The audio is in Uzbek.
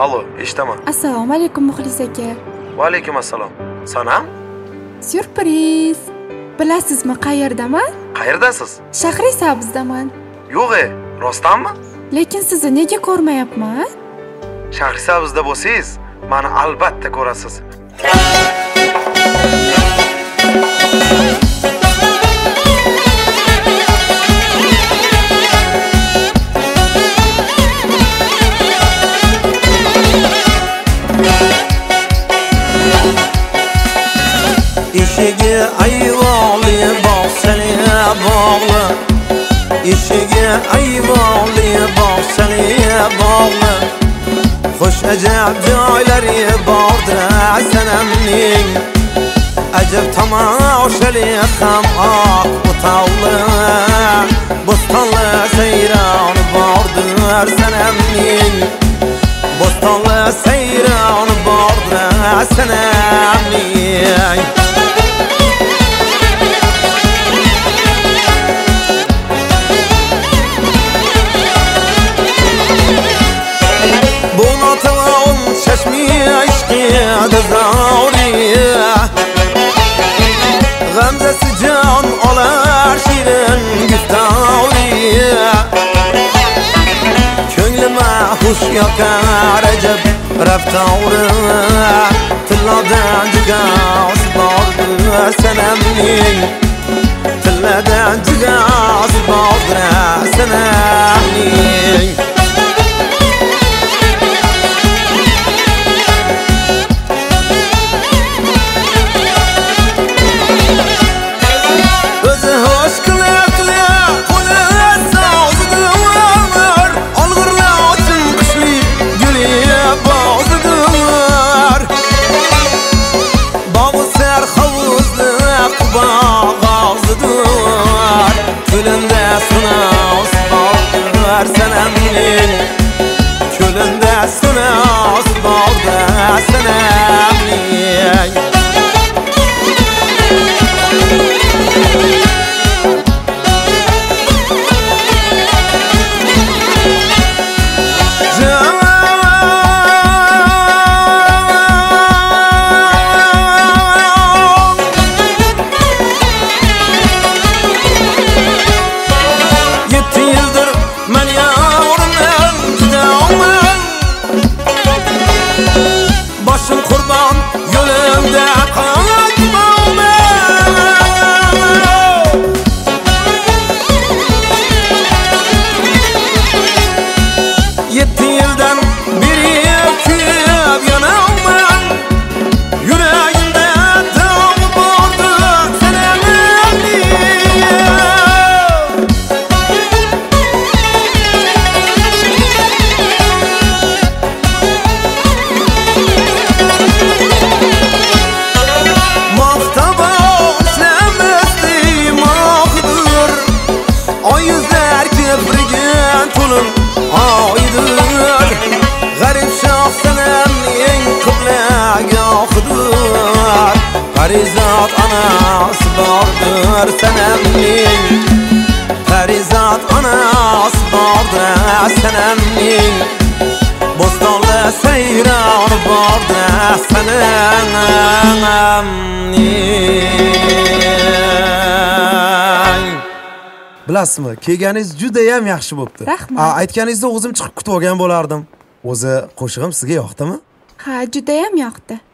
Alo, eshitaman. Assalomu alaykum Muxlis aka. Va alaykum assalom. Sanam? Syurpriz. Bilasizmi qayerdaman? Qayerdasiz? Shahri Sabzdaman. Yo'q, rostdanmi? Lekin sizni nega ko'rmayapman? Shahri Sabzda bo'lsangiz, meni albatta ko'rasiz. Eshigi ayvonli bog'chali bog'li, eshigi ayvonli bog'chali bog'li, xush ajab joylari bordir sanamning, ajab tomoshali ham oq o'tovli, bo'stonli sayron bordir sanamning, bo'stonli sayron bordir sanamning. Gamzesi can olar şirin güftavriye, Könlüme huş yakar acab raftavri, Tilladan cigaz bordir sanamning, Tilladan cigaz bordir sanamning. Külünde sunas bordir sanamning, Külünde sunas bordir sanamning. Başım kurban yolumda kalkmam. 7 yıldan beri öpüp yanamam, yüreğimde dağ bordur sanamning. Farizat anası bordir sanamning, Farizat anası bordir sanamning, Bo'stonli sayron bordir sanamning. Bilasizmi, kelganingiz juda ham yaxshi bo'pti. Rahmat. Aytganingizda o'zim chiqib kutib olgan bo'lardim. O'zi qo'shig'im sizga yoqdimi? Ha, juda ham yoqdi.